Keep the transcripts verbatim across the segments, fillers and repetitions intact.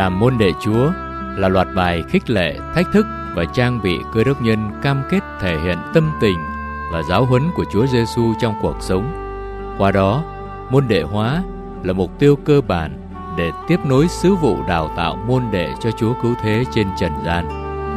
Làm môn đệ Chúa là loạt bài khích lệ, thách thức và trang bị Cơ đốc nhân cam kết thể hiện tâm tình và giáo huấn của Chúa Giêsu trong cuộc sống. Qua đó, môn đệ hóa là mục tiêu cơ bản để tiếp nối sứ vụ đào tạo môn đệ cho Chúa Cứu Thế trên trần gian.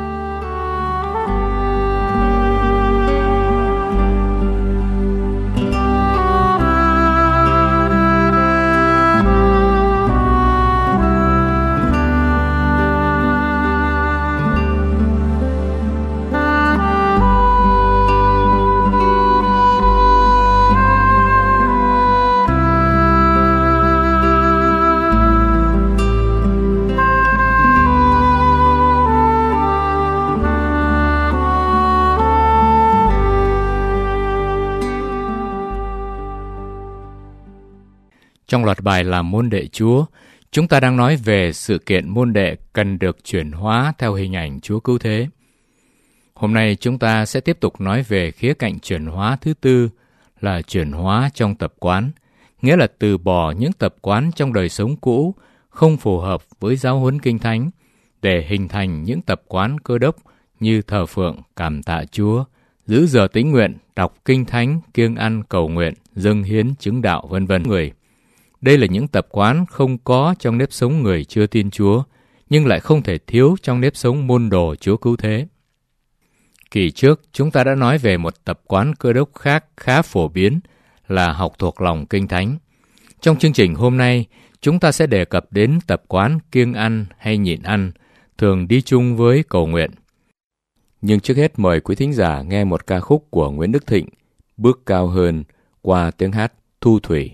Trong loạt bài làm môn đệ Chúa, chúng ta đang nói về sự kiện môn đệ cần được chuyển hóa theo hình ảnh Chúa Cứu Thế. Hôm nay chúng ta sẽ tiếp tục nói về khía cạnh chuyển hóa thứ tư là chuyển hóa trong tập quán, nghĩa là từ bỏ những tập quán trong đời sống cũ không phù hợp với giáo huấn Kinh Thánh để hình thành những tập quán Cơ đốc như thờ phượng, cảm tạ Chúa, giữ giờ tĩnh nguyện, đọc Kinh Thánh, kiêng ăn, cầu nguyện, dâng hiến, chứng đạo, vân vân người. Đây là những tập quán không có trong nếp sống người chưa tin Chúa, nhưng lại không thể thiếu trong nếp sống môn đồ Chúa Cứu Thế. Kỳ trước, chúng ta đã nói về một tập quán Cơ đốc khác khá phổ biến là học thuộc lòng Kinh Thánh. Trong chương trình hôm nay, chúng ta sẽ đề cập đến tập quán kiêng ăn hay nhịn ăn, thường đi chung với cầu nguyện. Nhưng trước hết mời quý thính giả nghe một ca khúc của Nguyễn Đức Thịnh, Bước Cao Hơn, qua tiếng hát Thu Thủy.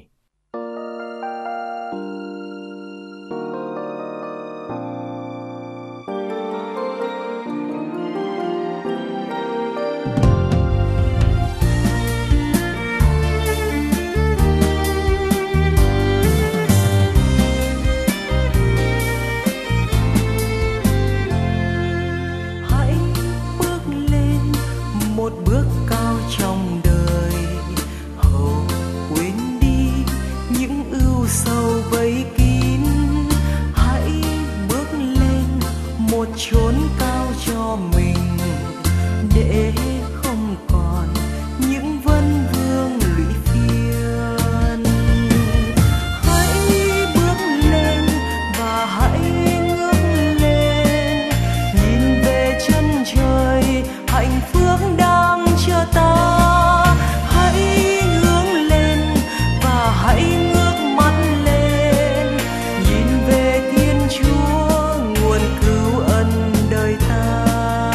Chốn cao cho mình để không còn những vấn vương lụy phiền. Hãy bước lên và hãy ngước lên, nhìn về chân trời, hạnh phúc đang chờ ta. Hãy hướng lên và hãy ngước mắt lên, nhìn về Thiên Chúa nguồn cứu ân đời ta.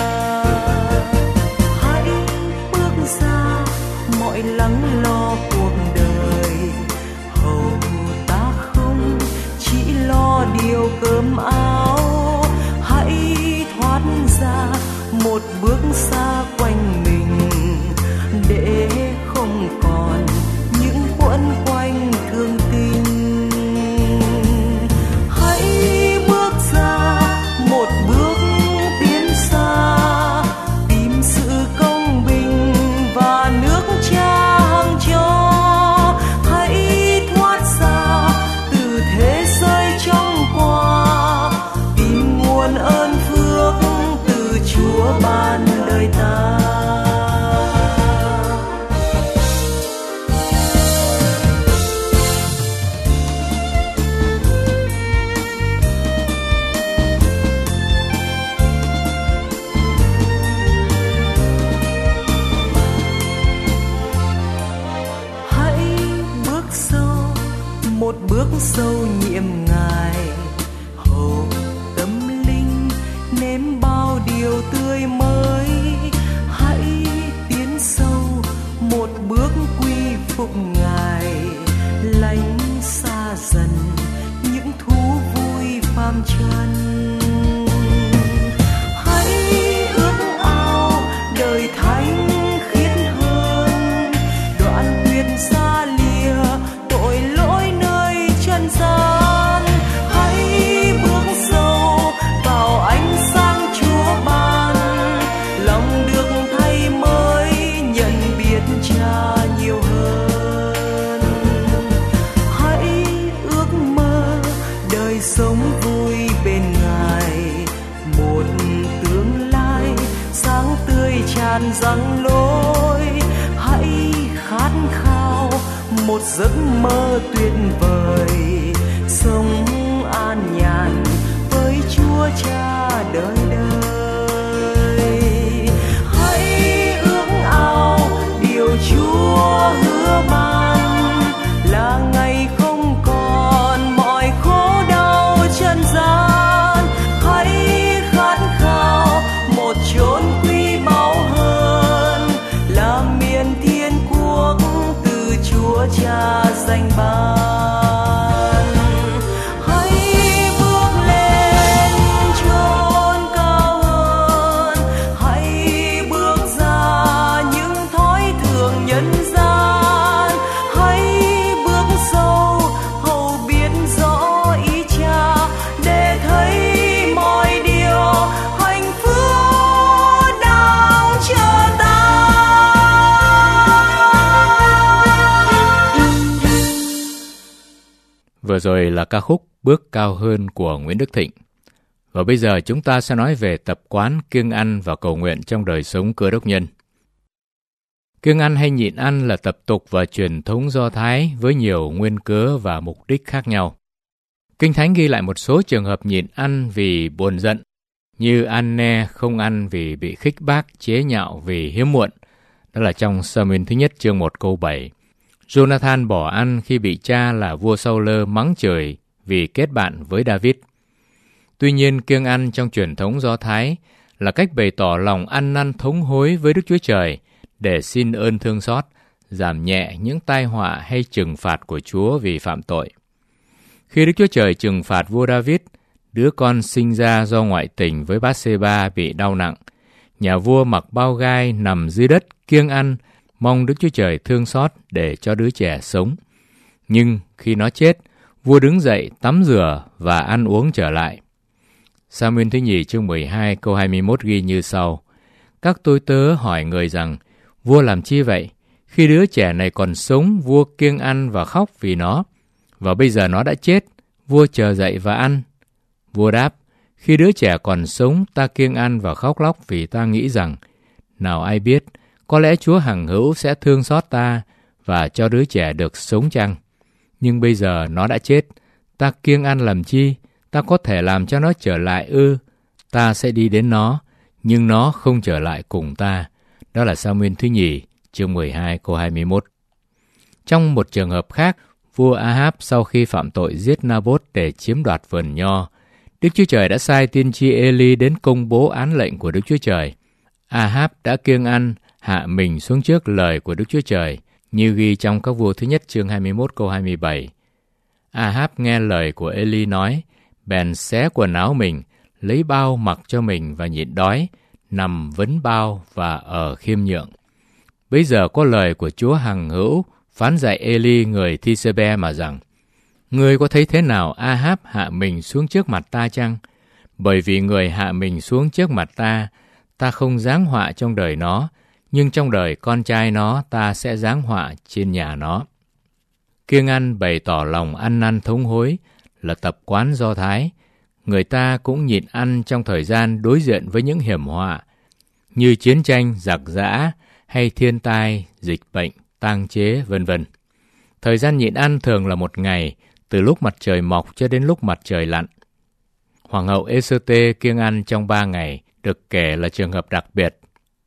Hãy bước ra mọi lắng lo cuộc đời, hầu ta không chỉ lo điều cơm áo. Hãy thoát ra một bước xa quanh mình để không còn những quẫn quanh thương tình. Hãy bước ra một bước tiến xa, tìm sự công bình và nước Cha hằng cho. Hãy thoát ra từ thế giới trong qua, tìm nguồn ơn phước từ Chúa ban đời ta. Một bước sâu nhiệm Ngài, hầu tâm linh nếm bao điều tươi mới. Hãy tiến sâu một bước quy phục Ngài, lánh xa dần những thú vui phàm trần. Hãy ước ao đời thánh khiết hơn, đoạn tuyệt xa lìa tội lỗi nơi trần gian. ngàn răng lối. Hãy khát khao một giấc mơ tuyệt vời, sống an nhàn với Chúa Cha đời đời. Hãy ước ao điều Chúa hứa ban là ngày không còn mọi khổ đau chân gian. Hãy khát khao một chốn quý báu hơn là miền thiên quốc từ Chúa Cha dành ban. Hãy bước lên chốn cao hơn, hãy bước ra những thói thường nhân gian. Hãy bước sâu hầu biết rõ ý Cha để thấy mọi điều hạnh phúc đang chờ ta. Vừa rồi là ca khúc Bước Cao Hơn của Nguyễn Đức Thịnh. Và bây giờ chúng ta sẽ nói về tập quán kiêng ăn và cầu nguyện trong đời sống Cơ Đốc nhân. Kiêng ăn hay nhịn ăn là tập tục và truyền thống Do Thái với nhiều nguyên cớ và mục đích khác nhau. Kinh Thánh ghi lại một số trường hợp nhịn ăn vì buồn giận, như An-ne không ăn vì bị khích bác, chế nhạo vì hiếm muộn. Đó là trong Sa-muên thứ nhất chương một câu bảy. Jonathan bỏ ăn khi bị cha là vua Saul mắng chửi vì kết bạn với David. Tuy nhiên, kiêng ăn trong truyền thống Do Thái là cách bày tỏ lòng ăn năn thống hối với Đức Chúa Trời để xin ơn thương xót, giảm nhẹ những tai họa hay trừng phạt của Chúa vì phạm tội. Khi Đức Chúa Trời trừng phạt vua David, đứa con sinh ra do ngoại tình với Bát-sê-ba bị đau nặng, nhà vua mặc bao gai nằm dưới đất kiêng ăn, mong Đức Chúa Trời thương xót để cho đứa trẻ sống. Nhưng khi nó chết, vua đứng dậy tắm rửa và ăn uống trở lại. Sa-muên thứ nhì chương mười hai câu hai mươi mốt ghi như sau: Các tôi tớ hỏi người rằng, vua làm chi vậy? Khi đứa trẻ này còn sống, vua kiêng ăn và khóc vì nó. Và bây giờ nó đã chết, vua chờ dậy và ăn. Vua đáp, khi đứa trẻ còn sống, ta kiêng ăn và khóc lóc vì ta nghĩ rằng, nào ai biết, có lẽ Chúa hằng hữu sẽ thương xót ta và cho đứa trẻ được sống chăng? Nhưng bây giờ nó đã chết, ta kiêng ăn làm chi? Ta có thể làm cho nó trở lại ư? Ta sẽ đi đến nó, nhưng nó không trở lại cùng ta. Đó là Sa-muên thứ nhì, chương mười hai, câu hai mươi mốt. Trong một trường hợp khác, vua A-háp sau khi phạm tội giết Na-bốt để chiếm đoạt vườn nho, Đức Chúa Trời đã sai tiên tri Ê-li đến công bố án lệnh của Đức Chúa Trời. A-háp đã kiêng ăn, hạ mình xuống trước lời của Đức Chúa Trời, như ghi trong Các Vua thứ nhất chương hai mươi mốt câu hai mươi bảy. A-háp nghe lời của Ê-li nói, bèn xé quần áo mình, lấy bao mặc cho mình và nhịn đói, nằm vấn bao và ở khiêm nhượng. Bây giờ có lời của Chúa hằng hữu phán dạy Ê-li người Thi-sê-be mà rằng, ngươi có thấy thế nào A-háp hạ mình xuống trước mặt ta chăng? Bởi vì người hạ mình xuống trước mặt ta, ta không giáng họa trong đời nó, nhưng trong đời con trai nó ta sẽ giáng họa trên nhà nó. Kiêng ăn bày tỏ lòng ăn năn thống hối là tập quán Do Thái. Người ta cũng nhịn ăn trong thời gian đối diện với những hiểm họa như chiến tranh, giặc giã hay thiên tai, dịch bệnh, tang chế, vân vân. Thời gian nhịn ăn thường là một ngày, từ lúc mặt trời mọc cho đến lúc mặt trời lặn. Hoàng hậu Ê-sơ-tê kiêng ăn trong ba ngày, được kể là trường hợp đặc biệt.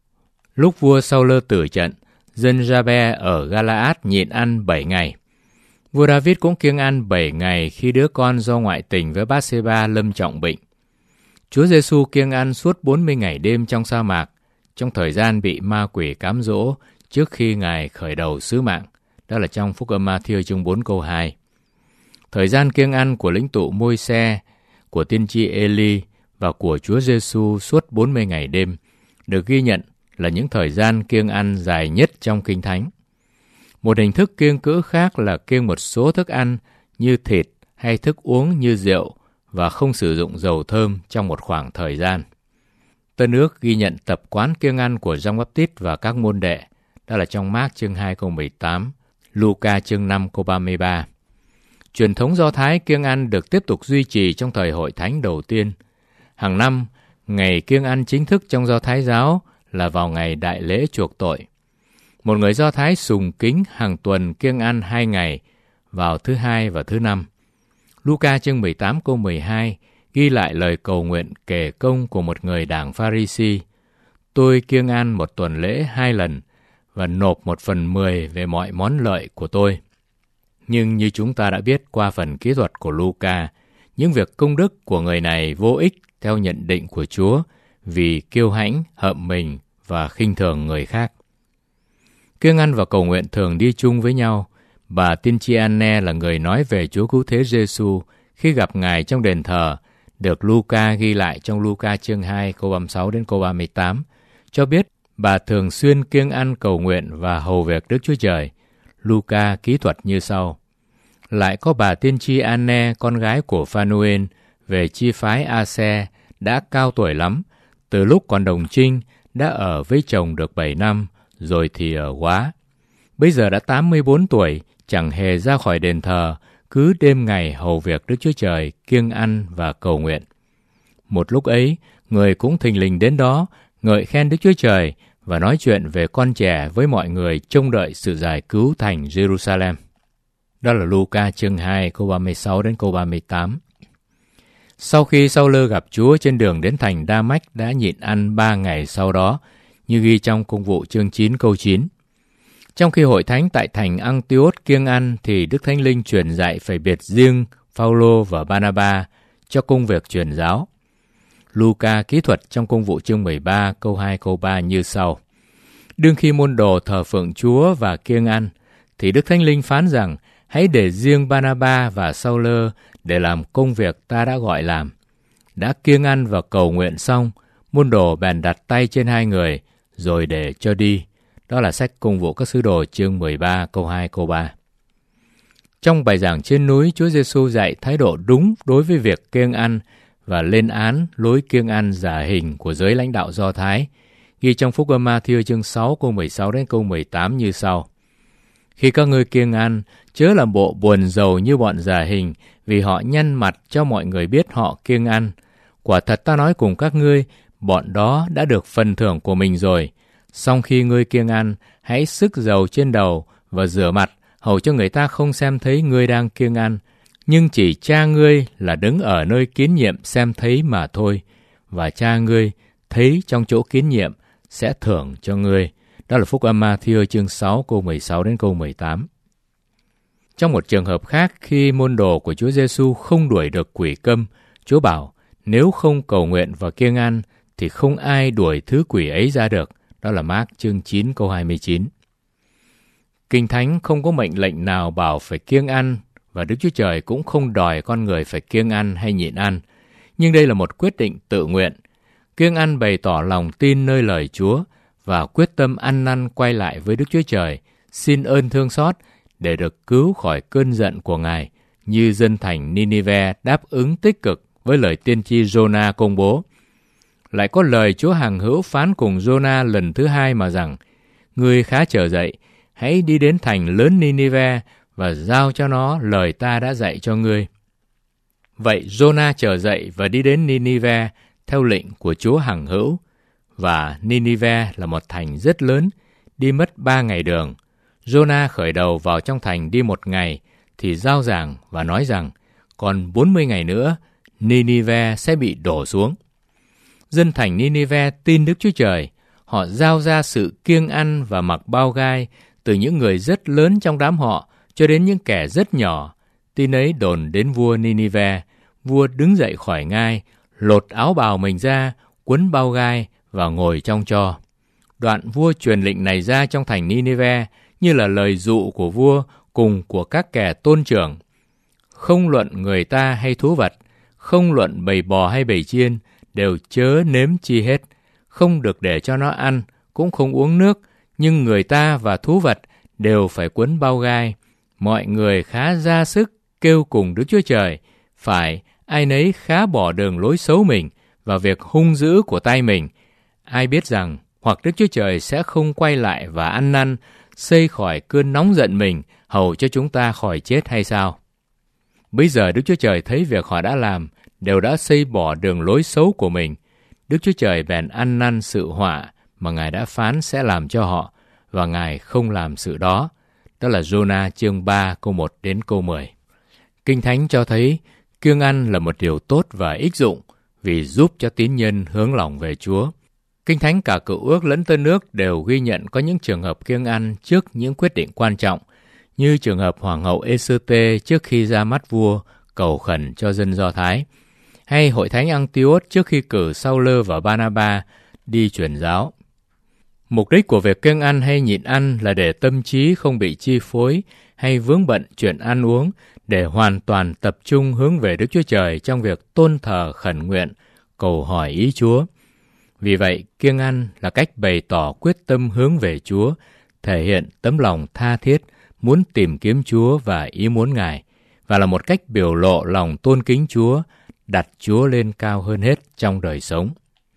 Lúc vua Saul tử trận, dân Gia-be ở Ga-la-át nhịn ăn bảy ngày. Vua David cũng kiêng ăn bảy ngày khi đứa con do ngoại tình với Bát-sê-ba lâm trọng bệnh. Chúa Giê-xu kiêng ăn suốt bốn mươi ngày đêm trong sa mạc, trong thời gian bị ma quỷ cám dỗ trước khi Ngài khởi đầu sứ mạng. Đó là trong Phúc Âm Ma-thi-ơ chương bốn câu hai. Thời gian kiêng ăn của lĩnh tụ Môi-se, của tiên tri Ê-li và của Chúa Giê-xu suốt bốn mươi ngày đêm được ghi nhận là những thời gian kiêng ăn dài nhất trong Kinh Thánh. Một hình thức kiêng cữ khác là kiêng một số thức ăn như thịt hay thức uống như rượu và không sử dụng dầu thơm trong một khoảng thời gian. Tân Ước ghi nhận tập quán kiêng ăn của Giăng Báp-tít và các môn đệ, đó là trong Mác chương hai câu mười tám, Luca chương năm câu ba mươi ba. Truyền thống Do Thái kiêng ăn được tiếp tục duy trì trong thời Hội Thánh đầu tiên. Hàng năm, ngày kiêng ăn chính thức trong Do Thái giáo là vào ngày đại lễ chuộc tội. Một người Do Thái sùng kính hàng tuần kiêng ăn hai ngày, vào thứ hai và thứ năm. Luca chương mười tám câu mười hai ghi lại lời cầu nguyện kể công của một người đảng Pha-ri-si. Tôi kiêng ăn một tuần lễ hai lần và nộp một phần mười về mọi món lợi của tôi. Nhưng như chúng ta đã biết qua phần kỹ thuật của Luca, những việc công đức của người này vô ích theo nhận định của Chúa vì kiêu hãnh, hậm mình và khinh thường người khác. Kiêng ăn và cầu nguyện thường đi chung với nhau. Bà tiên tri Anne là người nói về Chúa Cứu Thế Giêsu khi gặp Ngài trong đền thờ, được Luca ghi lại trong Luca chương hai câu ba mươi sáu đến câu ba mươi tám, cho biết bà thường xuyên kiêng ăn cầu nguyện và hầu việc Đức Chúa Trời. Luca kỹ thuật như sau. Lại có bà tiên tri Anne, con gái của Phanuel, về chi phái A-se, đã cao tuổi lắm, từ lúc còn đồng trinh, đã ở với chồng được bảy năm, rồi thì ở quá. Bây giờ đã tám mươi bốn tuổi, chẳng hề ra khỏi đền thờ, cứ đêm ngày hầu việc Đức Chúa Trời, kiêng ăn và cầu nguyện. Một lúc ấy, người cũng thình lình đến đó, ngợi khen Đức Chúa Trời và nói chuyện về con trẻ với mọi người trông đợi sự giải cứu thành Jerusalem. Đó là Luca chương hai câu ba mươi sáu đến câu ba mươi tám. Sau khi Sau-lơ gặp Chúa trên đường đến thành Đa-mách đã nhịn ăn ba ngày sau đó, như ghi trong Công vụ chương chín câu chín. Trong khi hội thánh tại thành Ăng-ti-ốt kiêng ăn thì Đức Thánh Linh truyền dạy phải biệt riêng Phao-lô và Ba-na-ba cho công việc truyền giáo. Luca kỹ thuật trong Công vụ chương mười ba câu hai câu ba như sau. Đương khi môn đồ thờ phượng Chúa và kiêng ăn, thì Đức Thánh Linh phán rằng hãy để riêng Ba-na-ba và Sau-lơ để làm công việc ta đã gọi làm. Đã kiêng ăn và cầu nguyện xong, môn đồ bèn đặt tay trên hai người, rồi để cho đi. Đó là sách Công vụ các sứ đồ chương mười ba câu hai câu ba. Trong bài giảng trên núi, Chúa Giêsu dạy thái độ đúng đối với việc kiêng ăn và lên án lối kiêng ăn giả hình của giới lãnh đạo Do Thái, ghi trong Phúc âm Ma-thi-ơ chương sáu câu mười sáu đến câu mười tám như sau. Khi các ngươi kiêng ăn, chớ làm bộ buồn rầu như bọn giả hình, vì họ nhăn mặt cho mọi người biết họ kiêng ăn. Quả thật ta nói cùng các ngươi, bọn đó đã được phần thưởng của mình rồi. Song khi ngươi kiêng ăn, hãy xức dầu trên đầu và rửa mặt, hầu cho người ta không xem thấy ngươi đang kiêng ăn. Nhưng chỉ cha ngươi là đứng ở nơi kín nhiệm xem thấy mà thôi. Và cha ngươi thấy trong chỗ kín nhiệm sẽ thưởng cho ngươi. Đó là Phúc âm Ma-thi-ơ chương sáu câu mười sáu đến câu mười tám. Trong một trường hợp khác, khi môn đồ của Chúa Giêsu không đuổi được quỷ câm, Chúa bảo nếu không cầu nguyện và kiêng ăn thì không ai đuổi thứ quỷ ấy ra được. Đó là Mác chương chín câu hai mươi chín. Kinh Thánh không có mệnh lệnh nào bảo phải kiêng ăn, và Đức Chúa Trời cũng không đòi con người phải kiêng ăn hay nhịn ăn. Nhưng đây là một quyết định tự nguyện. Kiêng ăn bày tỏ lòng tin nơi lời Chúa và quyết tâm ăn năn quay lại với Đức Chúa Trời, xin ơn thương xót để được cứu khỏi cơn giận của Ngài, như dân thành Ninive đáp ứng tích cực với lời tiên tri Giô-na công bố. Lại có lời Chúa hằng hữu phán cùng Giô-na lần thứ hai mà rằng, ngươi khá trở dậy, hãy đi đến thành lớn Ninive và giao cho nó lời ta đã dạy cho ngươi. Vậy Giô-na trở dậy và đi đến Ninive theo lệnh của Chúa hằng hữu, và Ninive là một thành rất lớn, đi mất ba ngày đường. Giô-na khởi đầu vào trong thành đi một ngày, thì giao giảng và nói rằng, còn bốn mươi ngày nữa, Ninive sẽ bị đổ xuống. Dân thành Ninive tin Đức Chúa Trời, họ giao ra sự kiêng ăn và mặc bao gai, từ những người rất lớn trong đám họ cho đến những kẻ rất nhỏ. Tin ấy đồn đến vua Ninive, vua đứng dậy khỏi ngai, lột áo bào mình ra, quấn bao gai và ngồi trong tro. Đoạn vua truyền lệnh này ra trong thành Ninive như là lời dụ của vua cùng của các kẻ tôn trưởng. Không luận người ta hay thú vật, không luận bầy bò hay bầy chiên, đều chớ nếm chi hết, không được để cho nó ăn, cũng không uống nước, nhưng người ta và thú vật đều phải quấn bao gai. Mọi người khá ra sức kêu cùng Đức Chúa Trời, phải ai nấy khá bỏ đường lối xấu mình và việc hung dữ của tay mình. Ai biết rằng hoặc Đức Chúa Trời sẽ không quay lại và ăn năn, xây khỏi cơn nóng giận mình, hầu cho chúng ta khỏi chết hay sao? Bây giờ Đức Chúa Trời thấy việc họ đã làm, đều đã xây bỏ đường lối xấu của mình. Đức Chúa Trời bèn ăn năn sự họa mà Ngài đã phán sẽ làm cho họ, và Ngài không làm sự đó. Đó là Giô-na chương ba câu một đến câu mười. Kinh Thánh cho thấy kiêng ăn là một điều tốt và ích dụng vì giúp cho tín nhân hướng lòng về Chúa. Kinh Thánh cả Cựu Ước lẫn Tân Ước đều ghi nhận có những trường hợp kiêng ăn trước những quyết định quan trọng, như trường hợp Hoàng hậu Ê-sơ-tê trước khi ra mắt vua cầu khẩn cho dân Do Thái, hay Hội Thánh Ăng-ti-ốt trước khi cử Sao-lơ và Ba-na-ba đi truyền giáo. Mục đích của việc kiêng ăn hay nhịn ăn là để tâm trí không bị chi phối hay vướng bận chuyện ăn uống, để hoàn toàn tập trung hướng về Đức Chúa Trời trong việc tôn thờ khẩn nguyện, cầu hỏi ý Chúa. Vì vậy, kiêng ăn là cách bày tỏ quyết tâm hướng về Chúa, thể hiện tấm lòng tha thiết, muốn tìm kiếm Chúa và ý muốn Ngài, và là một cách biểu lộ lòng tôn kính Chúa, đặt Chúa lên cao hơn hết trong đời sống.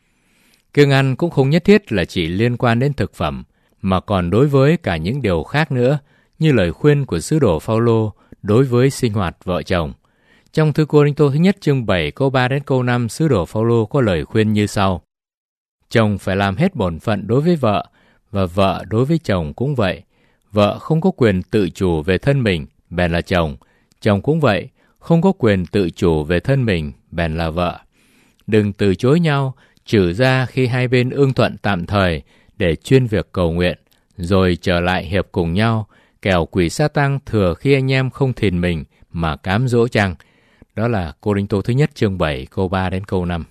Kiêng ăn cũng không nhất thiết là chỉ liên quan đến thực phẩm, mà còn đối với cả những điều khác nữa, như lời khuyên của sứ đồ Phao-lô đối với sinh hoạt vợ chồng. Trong thư Cô-rinh-tô thứ nhất chương bảy câu ba đến câu năm, sứ đồ Phao-lô có lời khuyên như sau: Chồng phải làm hết bổn phận đối với vợ, và vợ đối với chồng cũng vậy. Vợ không có quyền tự chủ về thân mình, bèn là chồng. Chồng cũng vậy, không có quyền tự chủ về thân mình, bèn là vợ. Đừng từ chối nhau, trừ ra khi hai bên ưng thuận tạm thời để chuyên việc cầu nguyện, rồi trở lại hiệp cùng nhau, kẻo quỷ Sa-tăng thừa khi anh em không thìn mình mà cám dỗ chăng. Đó là Cô-rinh-tô thứ nhất chương bảy câu ba đến câu năm.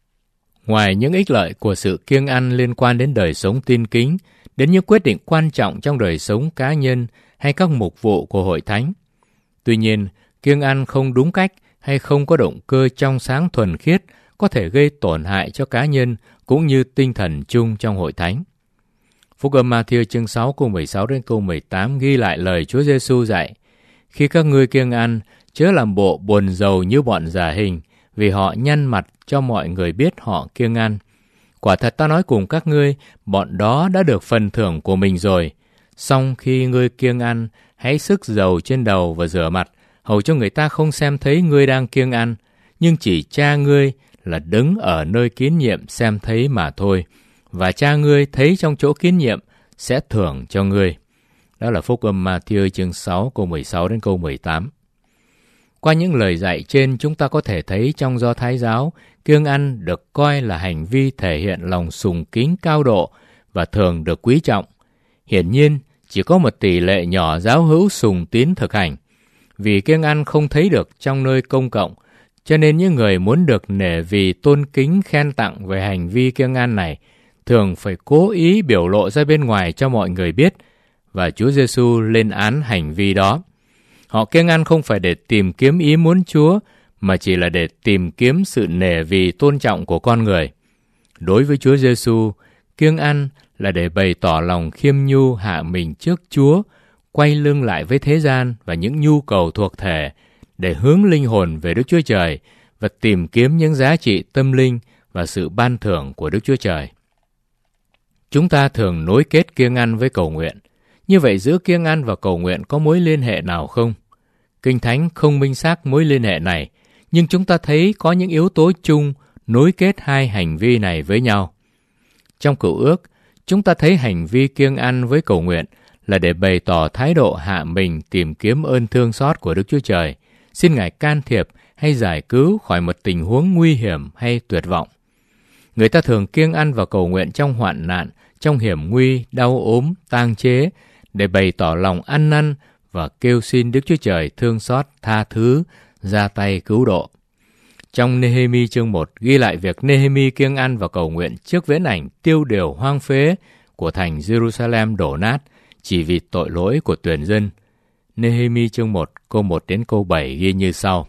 Ngoài những ích lợi của sự kiêng ăn liên quan đến đời sống tin kính, đến những quyết định quan trọng trong đời sống cá nhân hay các mục vụ của hội thánh. Tuy nhiên, kiêng ăn không đúng cách hay không có động cơ trong sáng thuần khiết có thể gây tổn hại cho cá nhân cũng như tinh thần chung trong hội thánh. Phúc âm Ma-thi-ơ chương sáu câu mười sáu đến câu mười tám ghi lại lời Chúa Giê-xu dạy: Khi các ngươi kiêng ăn, chớ làm bộ buồn rầu như bọn giả hình, vì họ nhăn mặt cho mọi người biết họ kiêng ăn. Quả thật ta nói cùng các ngươi, bọn đó đã được phần thưởng của mình rồi. Song khi ngươi kiêng ăn, hãy sức dầu trên đầu và rửa mặt, hầu cho người ta không xem thấy ngươi đang kiêng ăn, nhưng chỉ Cha ngươi là đứng ở nơi kín nhiệm xem thấy mà thôi, và Cha ngươi thấy trong chỗ kín nhiệm sẽ thưởng cho ngươi. Đó là Phúc âm Ma-thi-ơ chương sáu câu mười sáu đến câu mười tám. Qua những lời dạy trên, chúng ta có thể thấy trong Do Thái giáo, kiêng ăn được coi là hành vi thể hiện lòng sùng kính cao độ và thường được quý trọng. Hiển nhiên, chỉ có một tỷ lệ nhỏ giáo hữu sùng tín thực hành. Vì kiêng ăn không thấy được trong nơi công cộng, cho nên những người muốn được nể vì tôn kính khen tặng về hành vi kiêng ăn này thường phải cố ý biểu lộ ra bên ngoài cho mọi người biết, và Chúa Giê-xu lên án hành vi đó. Họ kiêng ăn không phải để tìm kiếm ý muốn Chúa, mà chỉ là để tìm kiếm sự nể vì tôn trọng của con người. Đối với Chúa Giê-xu, kiêng ăn là để bày tỏ lòng khiêm nhu hạ mình trước Chúa, quay lưng lại với thế gian và những nhu cầu thuộc thể, để hướng linh hồn về Đức Chúa Trời và tìm kiếm những giá trị tâm linh và sự ban thưởng của Đức Chúa Trời. Chúng ta thường nối kết kiêng ăn với cầu nguyện. Như vậy giữa kiêng ăn và cầu nguyện có mối liên hệ nào không? Kinh Thánh không minh xác mối liên hệ này, nhưng chúng ta thấy có những yếu tố chung nối kết hai hành vi này với nhau. Trong Cựu Ước, chúng ta thấy hành vi kiêng ăn với cầu nguyện là để bày tỏ thái độ hạ mình tìm kiếm ơn thương xót của Đức Chúa Trời, xin Ngài can thiệp hay giải cứu khỏi một tình huống nguy hiểm hay tuyệt vọng. Người ta thường kiêng ăn và cầu nguyện trong hoạn nạn, trong hiểm nguy, đau ốm, tang chế, để bày tỏ lòng ăn năn và kêu xin Đức Chúa Trời thương xót, tha thứ, ra tay cứu độ. Trong Nê-hê-mi chương một ghi lại việc Nê-hê-mi kiêng ăn và cầu nguyện trước viễn ảnh tiêu điều hoang phế của thành Jerusalem đổ nát chỉ vì tội lỗi của tuyển dân. Nê-hê-mi chương một câu một đến câu bảy ghi như sau: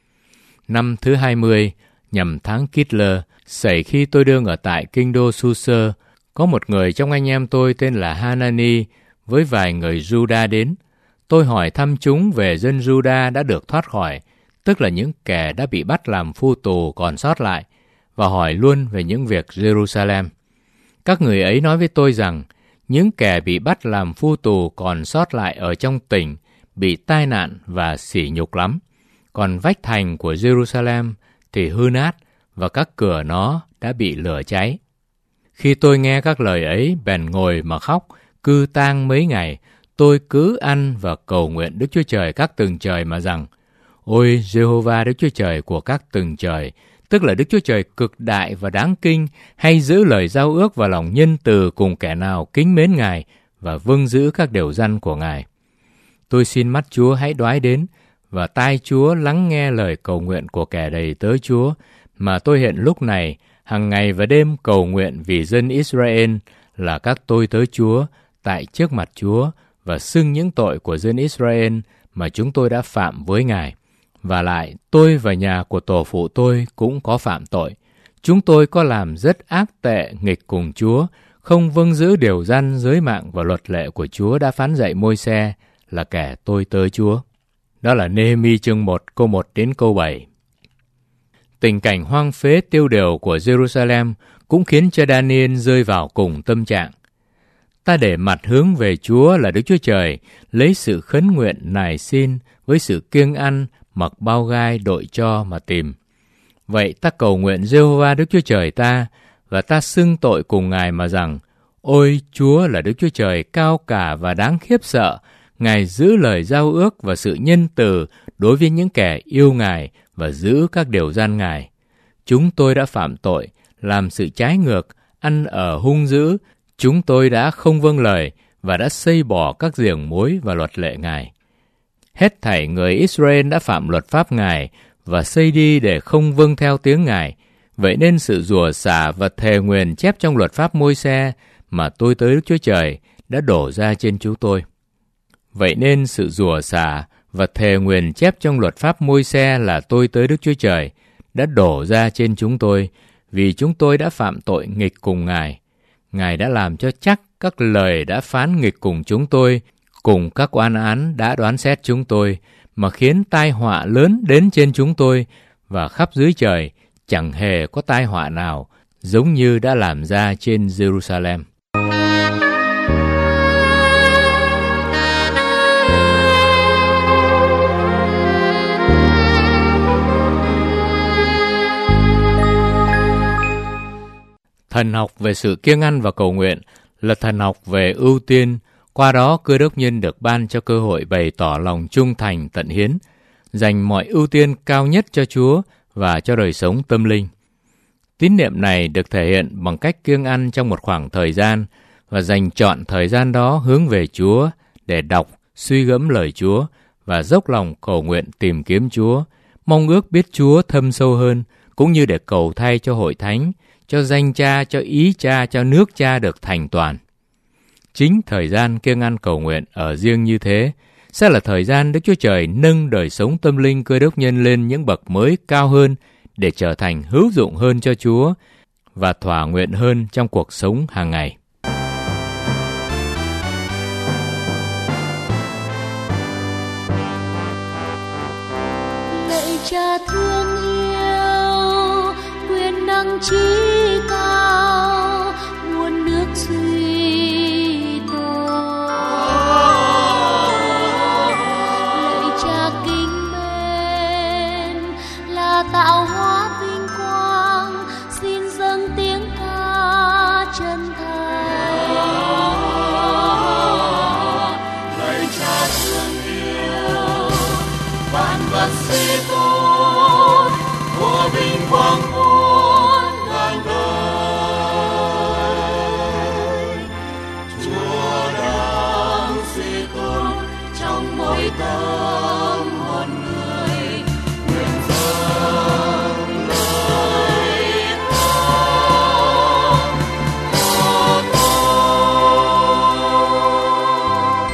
Năm thứ hai mươi, nhằm tháng Kít-lơ, xảy khi tôi đương ở tại kinh đô Su-sơ, có một người trong anh em tôi tên là Ha-na-ni với vài người Giu-đa đến. Tôi hỏi thăm chúng về dân Giu-đa đã được thoát khỏi, tức là những kẻ đã bị bắt làm phu tù còn sót lại, và hỏi luôn về những việc Jerusalem. Các người ấy nói với tôi rằng, những kẻ bị bắt làm phu tù còn sót lại ở trong tỉnh bị tai nạn và sỉ nhục lắm, còn vách thành của Jerusalem thì hư nát và các cửa nó đã bị lửa cháy. Khi tôi nghe các lời ấy, bèn ngồi mà khóc, cư tang mấy ngày. Tôi cứ ăn và cầu nguyện Đức Chúa Trời các tầng trời mà rằng: Ôi Giê-hô-va Đức Chúa Trời của các tầng trời, tức là Đức Chúa Trời cực đại và đáng kinh, hay giữ lời giao ước và lòng nhân từ cùng kẻ nào kính mến Ngài và vâng giữ các điều răn của Ngài. Tôi xin mắt Chúa hãy đoái đến, và tai Chúa lắng nghe lời cầu nguyện của kẻ đầy tớ Chúa, mà tôi hiện lúc này hàng ngày và đêm cầu nguyện vì dân Israel là các tôi tớ Chúa tại trước mặt Chúa, và xưng những tội của dân Israel mà chúng tôi đã phạm với Ngài. Và lại, tôi và nhà của tổ phụ tôi cũng có phạm tội. Chúng tôi có làm rất ác tệ nghịch cùng Chúa, không vâng giữ điều răn, giới mạng và luật lệ của Chúa đã phán dạy Môi-se là kẻ tôi tớ Chúa. Đó là Nê-hê-mi chương một câu một đến câu bảy. Tình cảnh hoang phế tiêu điều của Jerusalem cũng khiến cho Daniel rơi vào cùng tâm trạng. Ta để mặt hướng về Chúa là Đức Chúa Trời, lấy sự khấn nguyện nài xin với sự kiêng ăn, mặc bao gai đội cho mà tìm. Vậy ta cầu nguyện Giê-hô-va Đức Chúa Trời ta, và ta xưng tội cùng Ngài mà rằng: Ôi Chúa là Đức Chúa Trời cao cả và đáng khiếp sợ, Ngài giữ lời giao ước và sự nhân từ đối với những kẻ yêu Ngài và giữ các điều răn Ngài. Chúng tôi đã phạm tội, làm sự trái ngược, ăn ở hung dữ. Chúng tôi đã không vâng lời và đã xây bỏ các giềng mối và luật lệ Ngài. Hết thảy người Israel đã phạm luật pháp Ngài và xây đi để không vâng theo tiếng Ngài. Vậy nên sự rủa xả và thề nguyền chép trong luật pháp Môi-se mà tôi tới Đức Chúa Trời đã đổ ra trên chúng tôi. Vậy nên sự rủa xả và thề nguyền chép trong luật pháp Môi-se là tôi tới Đức Chúa Trời đã đổ ra trên chúng tôi, vì chúng tôi đã phạm tội nghịch cùng Ngài. Ngài đã làm cho chắc các lời đã phán nghịch cùng chúng tôi, cùng các oan án đã đoán xét chúng tôi, mà khiến tai họa lớn đến trên chúng tôi, và khắp dưới trời chẳng hề có tai họa nào giống như đã làm ra trên Jerusalem. Thần học về sự kiêng ăn và cầu nguyện là thần học về ưu tiên, qua đó Cơ Đốc nhân được ban cho cơ hội bày tỏ lòng trung thành tận hiến, dành mọi ưu tiên cao nhất cho Chúa và cho đời sống tâm linh. Tín niệm này được thể hiện bằng cách kiêng ăn trong một khoảng thời gian và dành trọn thời gian đó hướng về Chúa để đọc, suy gẫm lời Chúa và dốc lòng cầu nguyện tìm kiếm Chúa, mong ước biết Chúa thâm sâu hơn, cũng như để cầu thay cho hội thánh, cho danh cha, cho ý cha, cho nước cha được thành toàn. Chính thời gian kiêng ăn cầu nguyện ở riêng như thế sẽ là thời gian Đức Chúa Trời nâng đời sống tâm linh Cơ Đốc nhân lên những bậc mới cao hơn để trở thành hữu dụng hơn cho Chúa và thỏa nguyện hơn trong cuộc sống hàng ngày. Lạy Cha thương yêu, quyền năng trí cao, nguồn nước duy tổ. Lạy Cha kính mến, là tạo hóa vinh quang, xin dâng tiếng ca chân thành. Lạy Cha thương yêu, vạn vật suy tôn, của vinh quang muôn ngàn đời. Chúa đang suy tôn trong mỗi tâm hồn người, nguyện dâng lời ca của tôi.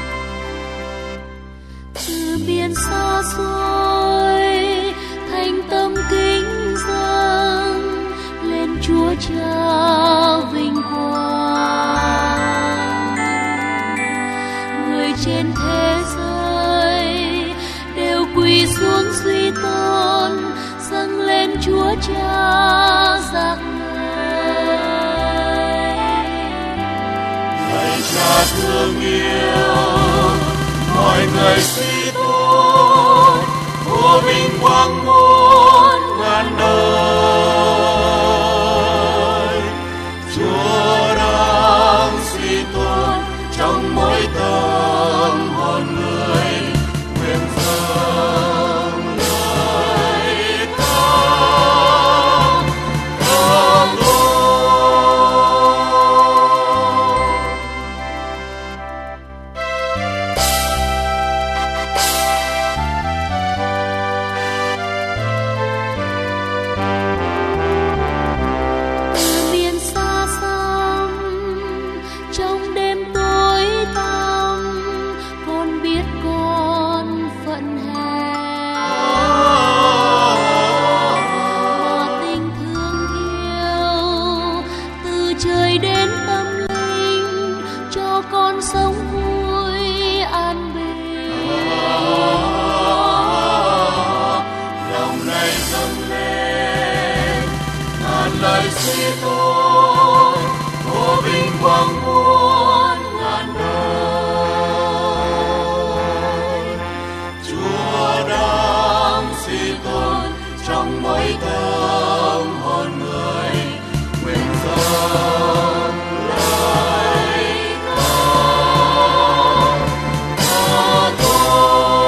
Từ biển xa xôi thành tâm kính dâng lên Chúa Cha vinh quang. Người trên thế giới đều quỳ xuống suy tôn, dâng lên Chúa Cha giác ngợi. Lạy Cha thương yêu, mọi người suy tôn, của vinh quang muôn ngàn đời. Chúa đời suy tôn, vô vinh quang muôn ngàn đời. Chúa đang suy tôn trong mỗi tâm hồn người, nguyện dâng lời ca ca tôn.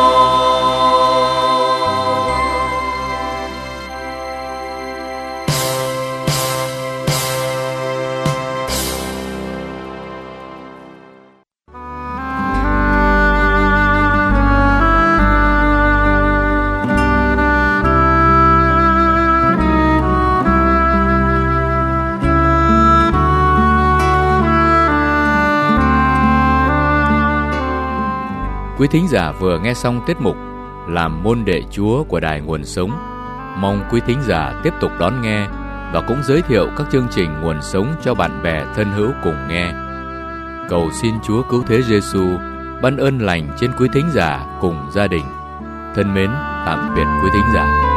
Quý thính giả vừa nghe xong tiết mục Làm môn đệ Chúa của Đài Nguồn Sống. Mong quý thính giả tiếp tục đón nghe và cũng giới thiệu các chương trình Nguồn Sống cho bạn bè thân hữu cùng nghe. Cầu xin Chúa Cứu Thế Giêsu ban ơn lành trên quý thính giả cùng gia đình. Thân mến, tạm biệt quý thính giả.